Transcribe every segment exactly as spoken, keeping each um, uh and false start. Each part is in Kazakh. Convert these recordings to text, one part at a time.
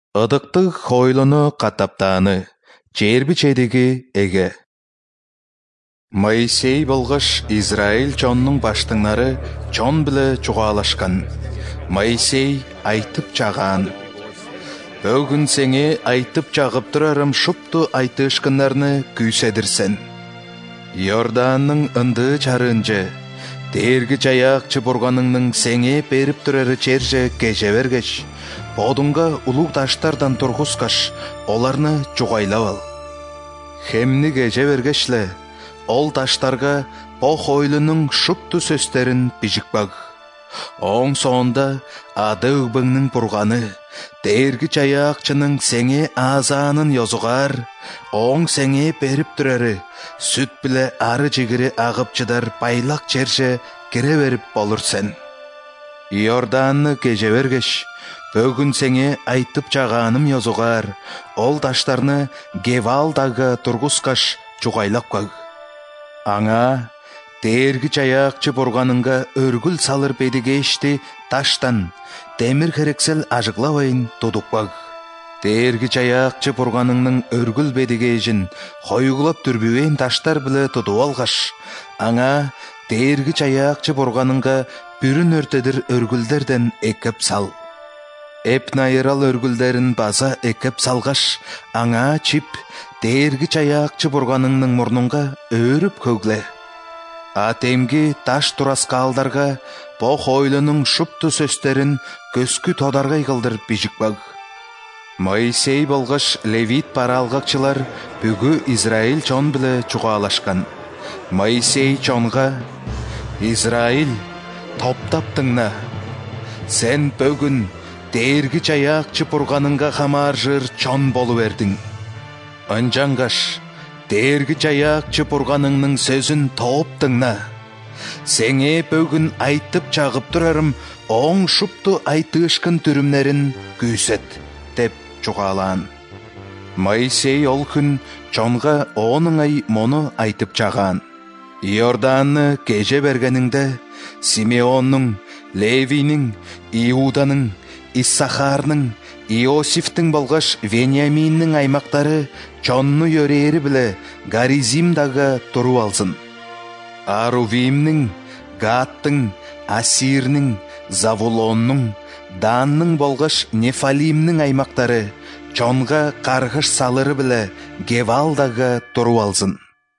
Ыдыктык хойлону катаптааны, жер бичедиги эге. Моисей болгош Израиль чоннуң баштыңнары чон биле чугаалашкан. Моисей айтып чаган. Бөгүн сеңе айтып чагып турарым шупту айтышкыннарны күйседирсен. Йорданның ынды чарынжы, дээрги жаякчы бурганыңның сеңе берип турары черже кеже бергеш, бодунга улуг таштардан тургускаш, оларны чугайлап ал. Хемни кеже бергешле, ол таштарга по хойлунун шупту сөстерин бижикпаг. Оң соонда ады үбіңнің бурганы, дээрги жаякчынын сеңе азанын йозугар, оң сеңе берип турары, сүт биле ары жигири агып чыдар байлак жерже кире берип болур сен. Иорданны кеже бергеш, бөгүн сеңе айтып чаганым йозугар, ол таштарны Гевалдага тургускаш чугайлап каг. Аңа дээрги жаякчы бурганыңга өргүл салыр бедигешти таштан, темир херексел ажыглабайын тудукпаг. Дээрги жаякчы бурганыңның өргүл бедигежин хойгулап түрбүвейн таштар биле тудуп алгаш, аңа дээрги жаякчы бурганыңга бүрүн өртедир өргүлдерден экеп сал. Эп найырал өргүлдерин база экеп салгаш, аңа чип дээрги жаякчы бурганыңның мурнунга өрүп көгле. Атемги таш тураскалдарга по хойлунун шупту сөстерин көскү тодаргай кылдырып бижикпаг. Моисей болгош Левит пара алгакчылар бүгү Израиль чон биле чугаалашкан. Моисей чонга: Израиль, топтап тыңна. Сен бөгүн дээрги жаякчы бурганыңга хамаржыр чон болу бердиң. Анжангаш дээрги жаякчы бурганыңның сөзүн топ тыңна. Сеңе бөгүн айтып чагып турарым оң шупту айтышкын түрүмнерин күйсет, деп чугаалаан. Моисей ол күн чонга онуң ай мону айтып чагаан. Иорданны кеже бергениңде Симеонның, Левинин, Иуданың, Иссахарның, Иосифтің болгош Вениаминнің аймактары чонну йөрери биле Гаризимдага туруп алсын. Арувимнің, Гаттың, Асирнің, Завулонның, Данның болгош Нефалимнің аймактары чонга каргыш салыры биле Гевалдага туруп алсын.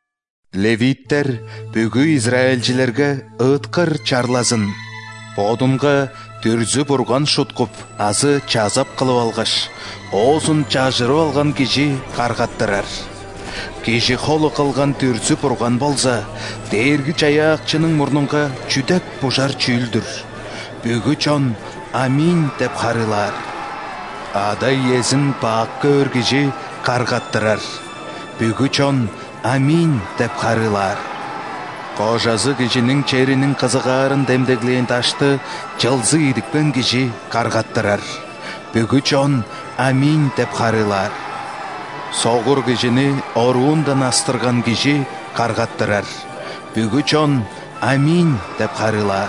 Левиттер бүгү израилчилерге ыткыр чарлазын. Бодунга түрзү бурган шуткуп, азы чазап кылып алгаш, оозун чажырып алган киши каргаттырар. Киши холу кылган түрзү бурган болса, дээрги жаякчынын мурнунга чүдек бужар чүйлдүр. Бүгү чон амин деп харылар. Адай езин баакка өр киши каргаттырар. Бүгү чон амин деп харылар. Кожазы кишинин черинин кызыгарын демдеглейин ташты жылзы идикпен киши каргаттырар. Бүгү чон амин деп харылар. Согур кишини оруундан астырган киши каргаттырар. Бүгү чон амин деп харылар.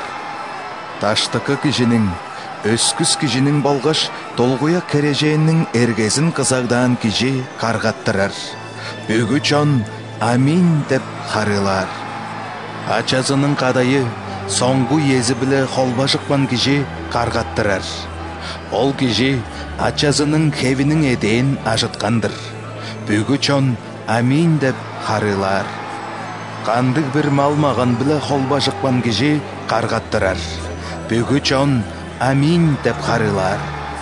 Таштыкы кишинин, өскүс кишинин болгош толгуя кереженин эргезин кызагдан киши каргаттырар. Бүгү чон амин деп харылар. Ачазынын кадайы, соңгу ези биле холба жыккан киши каргаттырар. Ол киши ачазынын хевинин эдейин ажыткандыр. Бүгү чон амин деп харылар. Кандык бир малмаган биле холба жыккан киши каргаттырар. Бүгү чон амин деп харылар.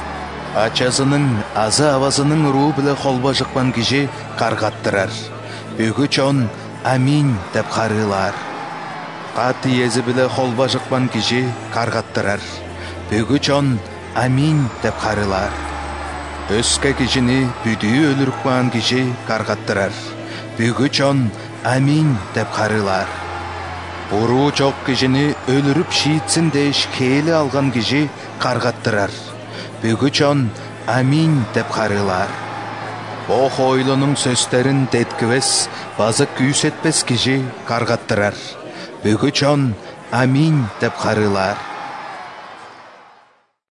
Ачазынын азы авазынын руу биле холба жыккан киши каргаттырар. Бүгү чон амин деп харылар. Каты ези биле холба жыккан киши каргаттырар. Бүгү чон амин деп харылар. Өскө кишини бүдүү өлүрүккан киши каргаттырар. Бүгү чон амин деп харылар. Уруу жок кишини өлүрүп шиитсин деш хейли алган киши каргаттырар. Бүгү чон амин деп харылар. О хойлунун сөстерин деткибес, базы күйсетпес киши каргаттырар. Бүгү чон амин деп харылар.